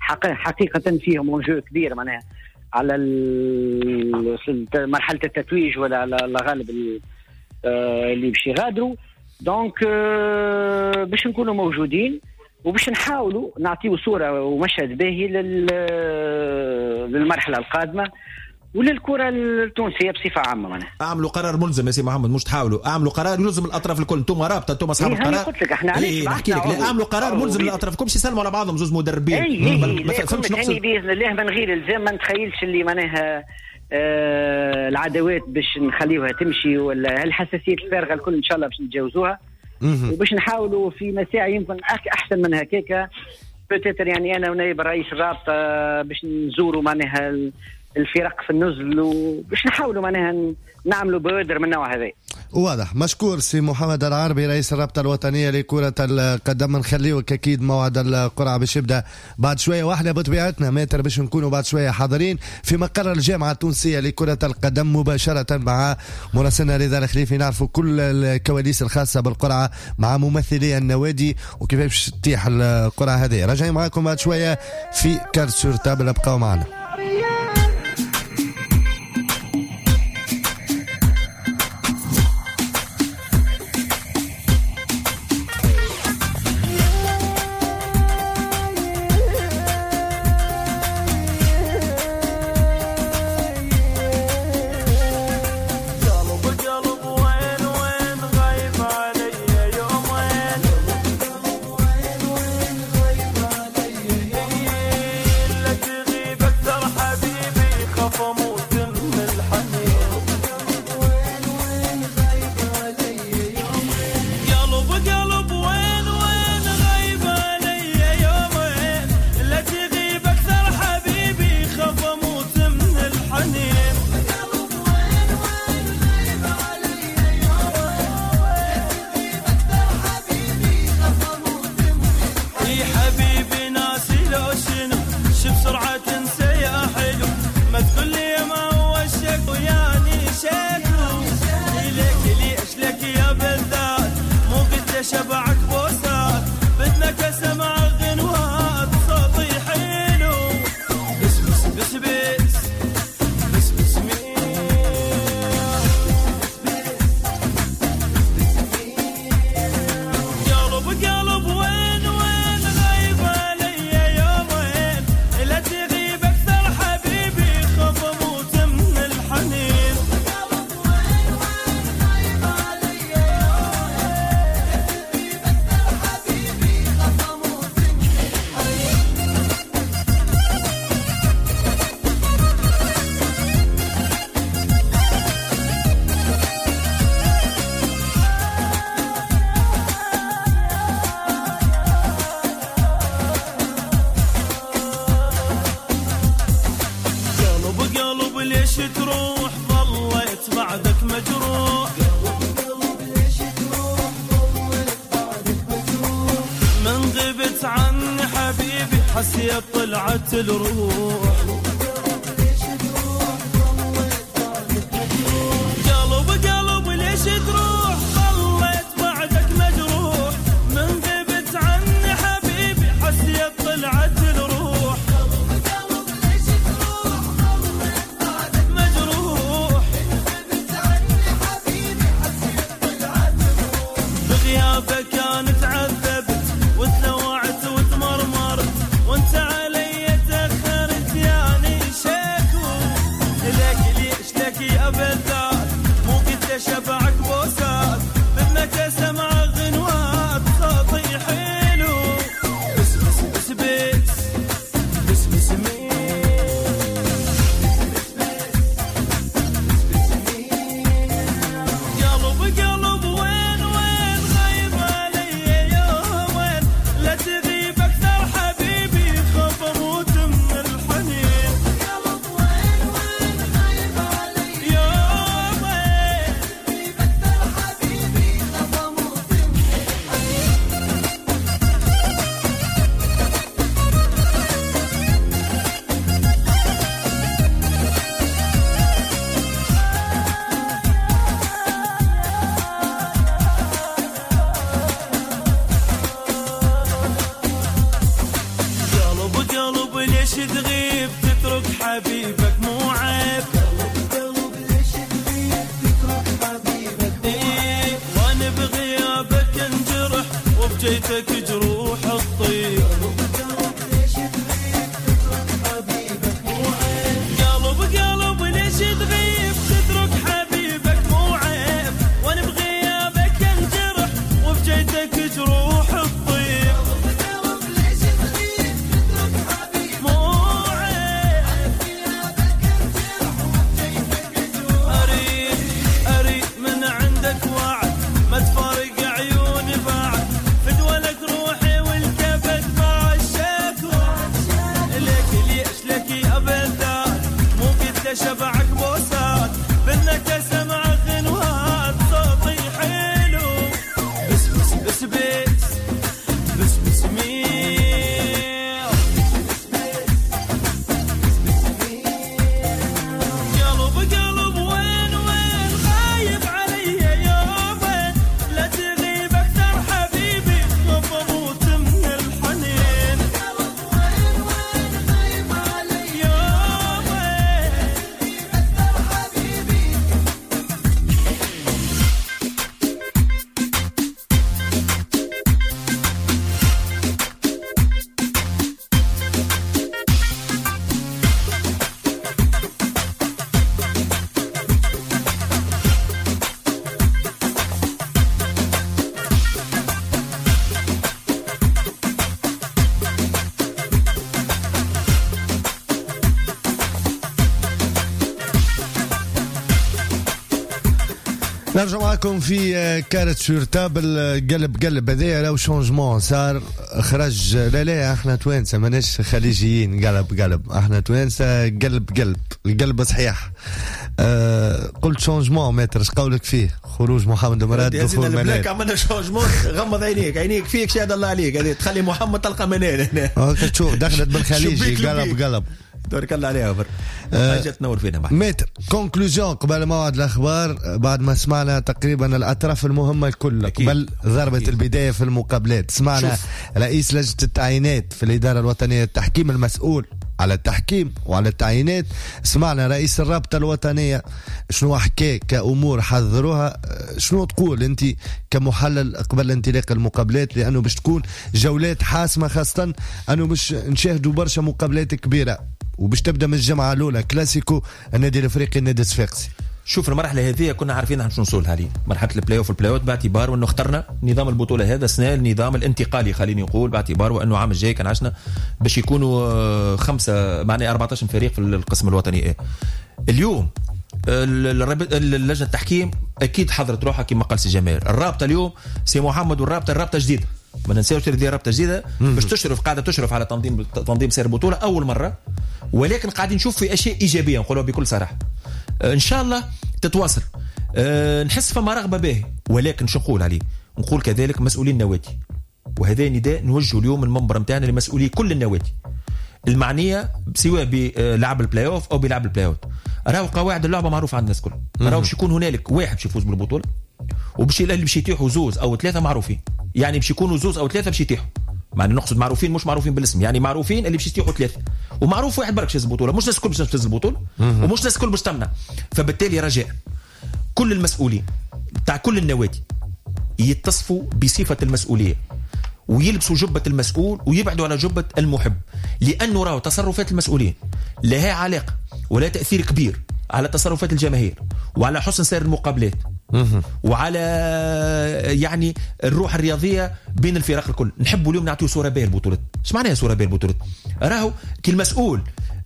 حقيقه فيهم انجو كبير معناها على مرحله التتويج ولا على غالب اللي باش يغادروا. دونك باش نكونوا موجودين وباش نحاولوا نعطيو صوره ومشهد باهي للمرحله القادمه وللكرة التونسية بصفة عامة. معناها اعملوا قرار ملزم يا سي محمد، مش تحاولوا، اعملوا قرار يلزم الاطراف الكل. انتم رابطه، انتم اصحاب إيه القرار. قلت لك احنا علاش إيه نحكي لك لا اعملوا قرار ملزم للاطراف الكل باش يسلموا على بعضهم زوج مدربين. اي اي ما فهمتش نقصد باذن الله من غير الزام. ما نتخيلش اللي معناها آه العداوات باش نخليوها تمشي ولا هالحساسية الفارغة الكل ان شاء الله باش نتجاوزوها وباش نحاولوا في مساعي يمكن احسن من هكاك. بتاتر يعني انا ونائب رئيس الرابطة باش نزوروا معناها الفرق في النزل وباش نحاولوا معناها نعملوا بوادر من النوع هذا. واضح. مشكور سي محمد العربي رئيس الرابطة الوطنية لكرة القدم. نخليوك أكيد موعد القرعة باش يبدأ بعد شوية، واحنا بطبيعتنا متر باش نكونوا بعد شوية حاضرين في مقر الجامعة التونسية لكرة القدم مباشرة مع مراسلنا رضا الخليفي، نعرفوا كل الكواليس الخاصة بالقرعة مع ممثلي النوادي وكيفاش تتيح القرعة هذه. راجعين معكم بعد شوية في كارت سور تابل، ابقوا معنا. لك تغيب أكثر تروح من غبت عني حبيبي حسيت طلعت الروح قلب قلب ليش تروح ضليت بعدك مجروح من غبت عني حبيبي حسيت طلعت الروح مجروح بغيابك انا تعذبت وتلوعت وتمرمرت وانت علي تاخرت يعني شكو لك ليش لك يا بلدات مو قلت شبعك بوسات بدك سمع غنوات خاطي حلو بس بس بس بس بس بس قلب قلب وين وين غايب علي يومين لا تغيب اكثر حبيبي خاف اموت من الحنين قلب وين وين غايب علي يومين تغيب اكثر حبيبي خاف اموت من قلب قلب ليش تغيب تترك حبيبك مو عيب قلب قلب ليش تغيب تترك حبيبك إيه وانا بغيابك انجرح وبجيتك جروح الطيب قلب قلب ليش تغيب تترك حبيبك مو عيب قلب قلب ليش تغيب تترك حبيبك مو عيب وانا بغيابك انجرح وبجيتك جروح الطيب ما تفارق عيوني بعد فدولك روحي والكبد مع الشكوى لك ليش لك يا بلدات مو قد شبعك بوسات بدك سمع غنوات صوتي حلو بس بس بس بس بس بس ميل قلب قلب وين وين غايب علي يومين لا تغيب اكثر حبيبي خاف اموت من الحنين قلب وين وين غايب علي يومين تغيب اكثر حبيبي نرجع معكم في كارت سور تابل. قلب قلب هذايا لو شونجمون صار خرج. لا لا احنا توانسه ماناش خليجيين. قلب قلب احنا توانسه. قلب قلب القلب صحيح. أه قلت شونجمون متر اش قولك فيه؟ خروج محمد مراد دخول منال. عملنا شونجمون. غمض عينيك عينيك فيك شهاده الله عليك. هذه تخلي محمد تلقى منال هنا. هاك تشوف دخلت بالخليجي. قلب قلب تبارك الله عليها بر حاجه تنور فينا معك. متر كونكلوجون قبل موعد الاخبار بعد ما سمعنا تقريبا الاطراف المهمه الكل قبل ضربه أكيد. البدايه في المقابلات سمعنا شوف. رئيس لجنه التعيينات في الاداره الوطنيه للتحكيم المسؤول على التحكيم وعلى التعيينات. سمعنا رئيس الرابطه الوطنيه شنو حكى كامور حذروها. شنو تقول انت كمحلل قبل انطلاق المقابلات لانه باش تكون جولات حاسمه خاصه انه باش نشاهدوا برشا مقابلات كبيره وباش تبدا من الجمعه الاولى كلاسيكو النادي الافريقي النادي الصفاقسي. شوف المرحله هذه كنا عارفين نحن شنو نوصلها ليه مرحله البلاي اوف البلاي اوت باعتبار انه اخترنا نظام البطوله هذا السنه النظام الانتقالي خليني نقول باعتبار وانه عام الجاي كان عشنا باش يكونوا خمسه معناها أربعة عشر فريق في القسم الوطني ايه. اليوم اللجنه التحكيم اكيد حضرت روحها كما قال سي جمال. الرابطه اليوم سي محمد والرابطه الرابطه جديده ما ننساوش تدير رابطه جديده باش تشرف قاعده تشرف على تنظيم تنظيم سير البطوله اول مره ولكن قاعدين نشوف في اشياء ايجابيه نقولها بكل صراحه. ان شاء الله تتواصل. أه نحس فما رغبه به، ولكن شو نقول عليه؟ نقول كذلك مسؤولين النوادي، وهذا نداء نوجه اليوم المنبر نتاعنا لمسؤولي كل النوادي المعنيه سواء بلعب البلاي اوف او بلعب البلاي اوت. راهو قواعد اللعبه معروفه عند الناس الكل، راهو باش يكون هنالك واحد باش يفوز بالبطوله، وباش اللي باش يتيحوا زوز او ثلاثه معروفين، يعني باش يكونوا زوز او ثلاثه باش يتيحوا، معنى نقصد معروفين مش معروفين بالاسم، يعني معروفين اللي باش يتيحوا ثلاثه، ومعروف واحد برك باش يفوز البطوله، مش الناس الكل باش تفوز البطوله ومش الناس الكل باش تمنع. فبالتالي رجاء كل المسؤولين تاع كل النوادي يتصفوا بصفه المسؤوليه ويلبسوا جبة المسؤول ويبعدوا على جبة المحب، لأنه راهو تصرفات المسؤولين لها علاقة ولا تأثير كبير على تصرفات الجماهير وعلى حسن سير المقابلات وعلى يعني الروح الرياضية بين الفرق الكل. نحبوا اليوم نعطيه صورة باهية البطولة. ايش معناها صورة باهية البطولة؟ راهو كي المسؤول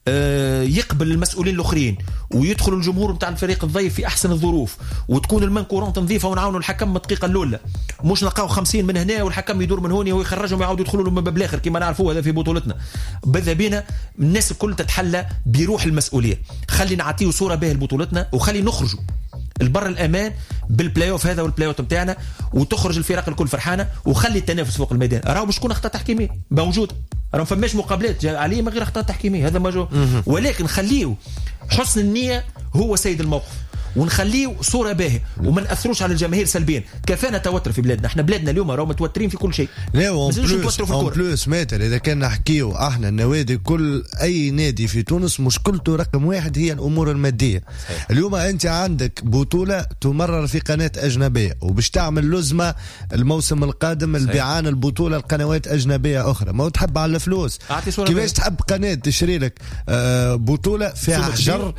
يقبل المسؤولين الاخرين ويدخل الجمهور نتاع الفريق الضيف في احسن الظروف وتكون المنكورات نظيفه ونعاونوا الحكم من الدقيقه الاولى، مش نلقاو خمسين من هنا والحكم يدور من هنا ويخرجهم ويعاودوا يدخلوا لهم من باب الاخر كما نعرفوا هذا في بطولتنا. بذا بينا الناس الكل تتحلى بروح المسؤوليه. خلي نعطيه صوره باهيه لبطولتنا وخلي نخرجوا البر الامان بالبلاي اوف هذا والبلاي اوت نتاعنا وتخرج الفرق الكل فرحانه، وخلي التنافس فوق الميدان. راهو باش تكون اخطاء تحكيميه موجوده، راهو فماش مقابلات عليه من غير اخطاء تحكيميه، هذا موجود، ولكن خليه حسن النيه هو سيد الموقف ونخليه صوره باهيه وما ناثروش على الجماهير سلبيا. كفانا توتر في بلادنا، احنا بلادنا اليوم راهو متوترين في كل شيء. لا اون بلوس ماتر اذا كان نحكيو احنا النوادي كل اي نادي في تونس مشكلته رقم واحد هي الامور الماديه. صحيح. اليوم انت عندك بطوله تمرر في قناه اجنبيه وباش تعمل لزمه الموسم القادم البيعان البطوله لقنوات اجنبيه اخرى، ما تحب على الفلوس كيفاش تحب قناه تشري لك بطوله فيها حجر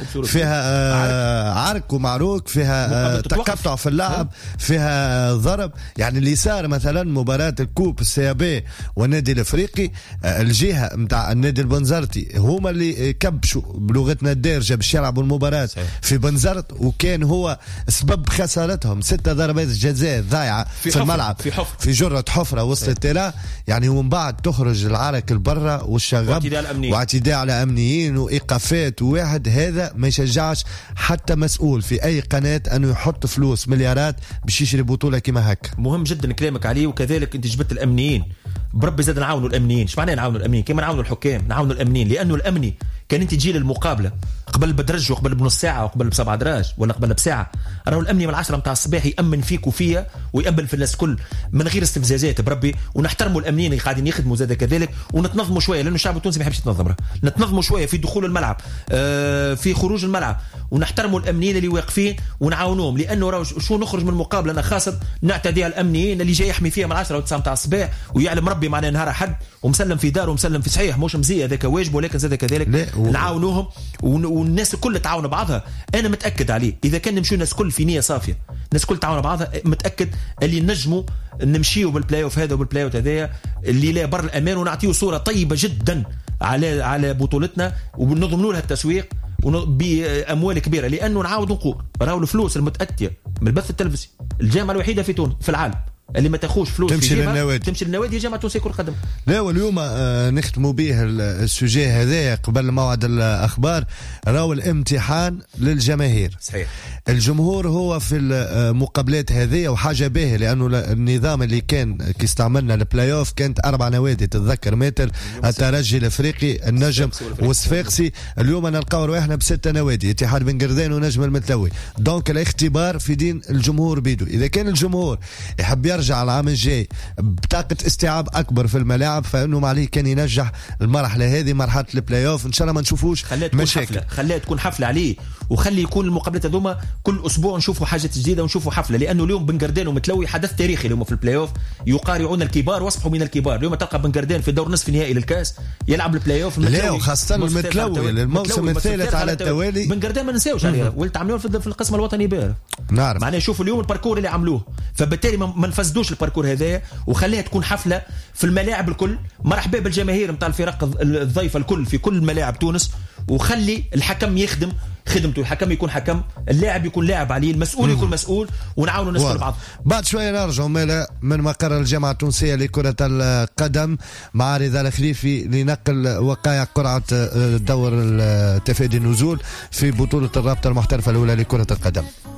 فيها عرك معروك فيها تقطع في اللعب فيها ضرب. يعني اللي صار مثلا مباراة الكوب السيابي والنادي الافريقي الجهة متاع النادي البنزرتي هما اللي كبشوا بلغتنا الدارجة باش يلعبوا المباراة في بنزرت، وكان هو سبب خسارتهم ستة ضربات جزاء ضايعة في, في الملعب في, في جرة حفرة وسط التيران. يعني ومن بعد تخرج العرك البرة والشغب واعتداء على امنيين وايقافات، وواحد هذا ما يشجعش حتى مسؤول في اي قناه انه يحط فلوس مليارات باش يشري بطوله كما هكا. مهم جدا كلامك عليه، وكذلك انت جبت الامنيين. بربي زاد نعاونوا الامنيين. ايش معناه نعاونوا الامنيين؟ كما نعاونوا الحكام نعاونوا الامنيين، لانه الامني كان انت تجي للمقابله قبل بدرج وقبل بنص ساعه وقبل بسبعة دراج ولا قبل بساعه، راهو الامني من العشرة متاع الصباح يامن فيك وفيا ويامن في الناس كل من غير استفزازات بربي. ونحترموا الامنيين اللي قاعدين يخدموا زاد كذلك، ونتنظموا شويه لانه الشعب التونسي ما يحبش يتنظم. نتنظموا شويه في دخول الملعب آه في خروج الملعب، ونحترموا الامنيين اللي واقفين ونعاونوهم، لانه راهو شو نخرج من مقابله انا خاصه نعتدي على الامنيين اللي جاي يحمي فيها من العشرة وتسعة متاع الصباح ويعلم ربي معناه نهار حد ومسلم في داره ومسلم في صحيح مش مزيه هذاك واجب، ولكن زاد كذلك و... نعاونوهم والناس الكل تعاون بعضها. انا متاكد عليه اذا كان نمشيو الناس كل في نيه صافيه، الناس كل تعاون بعضها، متاكد اللي نجموا نمشيو بالبلاي اوف هذا وبالبلاي اوت هذايا اللي لا بر الامان، ونعطيه صوره طيبه جدا على على بطولتنا ونضمنوا لها التسويق باموال كبيره. لانه نعاود نقول راهو الفلوس المتاتيه من البث التلفزيوني الجامعه الوحيده في تونس في العالم اللي ما تاخوش فلوس تمشي للنوادي تمشي للنوادي جامعه تونسيه كره القدم. لا واليوم آه نختموا به السوجي هذا قبل موعد الاخبار. راهو الامتحان للجماهير. صحيح. الجمهور هو في المقابلات هذه وحاجه باهيه، لانه النظام اللي كان كي استعملنا البلاي اوف كانت اربع نوادي تتذكر متر الترجي الافريقي النجم والصفاقسي. اليوم نلقاو رواحنا بسته نوادي اتحاد بن قردان ونجم المتلوي. دونك الاختبار في دين الجمهور بيدو. اذا كان الجمهور يحب يرجع العام الجاي بطاقه استيعاب اكبر في الملاعب فانه عليه كان ينجح المرحله هذه مرحله البلاي اوف. ان شاء الله ما نشوفوش مشاكل. خليها تكون حفله عليه، وخلي يكون المقابلات هذوما كل اسبوع نشوفوا حاجات جديده ونشوفوا حفله، لانه اليوم بن قردان ومتلوي حدث تاريخي اليوم في البلاي اوف يقارعون الكبار واصبحوا من الكبار. اليوم تلقى بن قردان في دور نصف نهائي للكاس يلعب البلاي اوف، لا وخاصه المتلوي للموسم الثالث على التوالي. بن قردان ما ننساوش عليه ولت عملوه في القسم الوطني بار نعرف معناه شوفوا اليوم الباركور اللي عملوه، فبالتالي ما نفسدوش الباركور هذايا وخليها تكون حفله في الملاعب الكل. مرحبا بالجماهير نتاع الفرق الضيفه الكل في كل ملاعب تونس، وخلي الحكم يخدم خدمته، الحكم يكون حكم، اللاعب يكون لاعب عليه، المسؤول يكون مسؤول، ونعاونوا الناس بعض. بعد شويه نرجعوا من مقر الجامعه التونسيه لكره القدم مع رضا الخليفي لنقل وقائع قرعه دور التفادي النزول في بطوله الرابطه المحترفه الاولى لكره القدم.